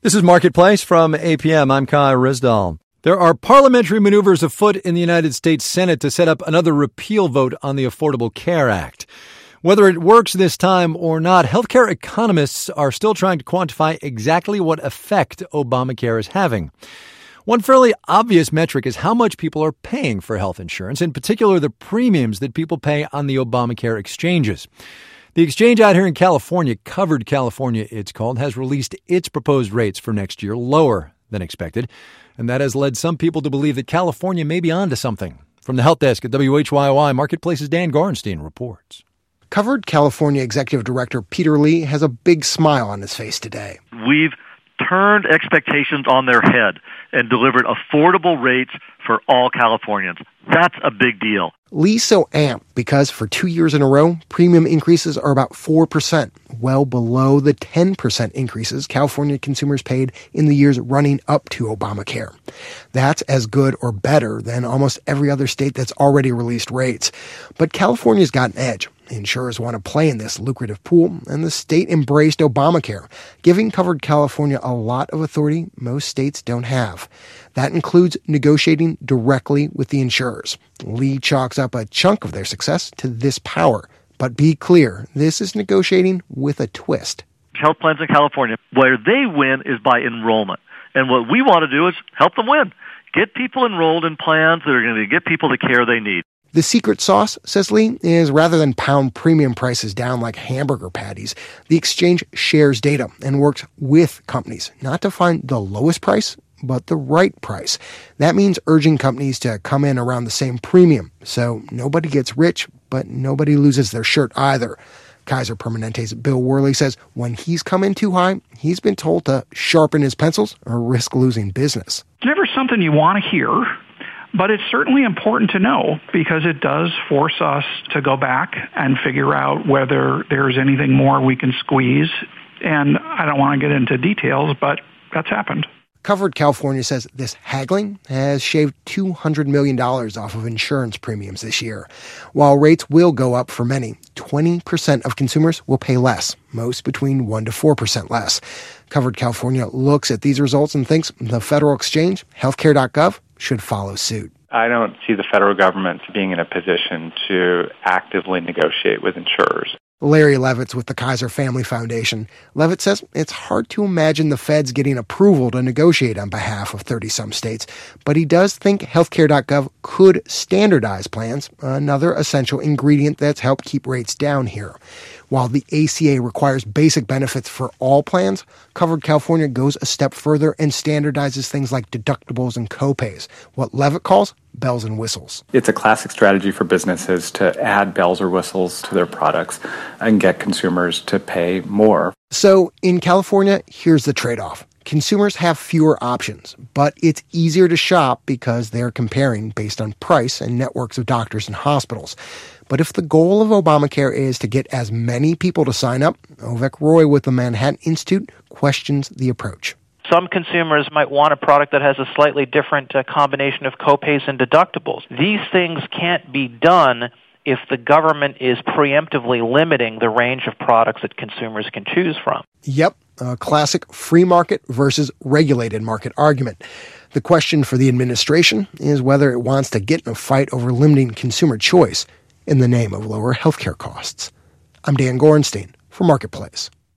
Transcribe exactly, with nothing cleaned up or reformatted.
This is Marketplace from A P M. I'm Kai Risdall. There are parliamentary maneuvers afoot in the United States Senate to set up another repeal vote on the Affordable Care Act. Whether it works this time or not, healthcare economists are still trying to quantify exactly what effect Obamacare is having. One fairly obvious metric is how much people are paying for health insurance, in particular the premiums that people pay on the Obamacare exchanges. The exchange out here in California, Covered California it's called, has released its proposed rates for next year lower than expected, and that has led some people to believe that California may be onto something. From the Health Desk at W H Y Y, Marketplace's Dan Gorenstein reports. Covered California Executive Director Peter Lee has a big smile on his face today. We've turned expectations on their head and delivered affordable rates for all Californians. That's a big deal. Lee's so amped because for two years in a row, premium increases are about four percent, well below the ten percent increases California consumers paid in the years running up to Obamacare. That's as good or better than almost every other state that's already released rates. But California's got an edge. Insurers want to play in this lucrative pool, and the state embraced Obamacare, giving Covered California a lot of authority most states don't have. That includes negotiating directly with the insurers. Lee chalks up a chunk of their success to this power. But be clear, this is negotiating with a twist. Health plans in California, where they win is by enrollment. And what we want to do is help them win. Get people enrolled in plans that are going to get people the care they need. The secret sauce, says Lee, is rather than pound premium prices down like hamburger patties, the exchange shares data and works with companies, not to find the lowest price, but the right price. That means urging companies to come in around the same premium, so nobody gets rich, but nobody loses their shirt either. Kaiser Permanente's Bill Worley says when he's come in too high, he's been told to sharpen his pencils or risk losing business. It's never something you want to hear. But it's certainly important to know because it does force us to go back and figure out whether there's anything more we can squeeze. And I don't want to get into details, but that's happened. Covered California says this haggling has shaved two hundred million dollars off of insurance premiums this year. While rates will go up for many, twenty percent of consumers will pay less, most between one to four percent less. Covered California looks at these results and thinks the federal exchange, healthcare dot gov, should follow suit. I don't see the federal government being in a position to actively negotiate with insurers. Larry Levitz with the Kaiser Family Foundation. Levitz says it's hard to imagine the feds getting approval to negotiate on behalf of thirty-some states, but he does think healthcare dot gov could standardize plans, another essential ingredient that's helped keep rates down here. While the A C A requires basic benefits for all plans, Covered California goes a step further and standardizes things like deductibles and copays, what Levitt calls bells and whistles. It's a classic strategy for businesses to add bells or whistles to their products and get consumers to pay more. So in California, here's the trade-off. Consumers have fewer options, but it's easier to shop because they're comparing based on price and networks of doctors and hospitals. But if the goal of Obamacare is to get as many people to sign up, Ovek Roy with the Manhattan Institute questions the approach. Some consumers might want a product that has a slightly different uh, combination of copays and deductibles. These things can't be done if the government is preemptively limiting the range of products that consumers can choose from. Yep, a classic free market versus regulated market argument. The question for the administration is whether it wants to get in a fight over limiting consumer choice in the name of lower healthcare costs. I'm Dan Gorenstein for Marketplace.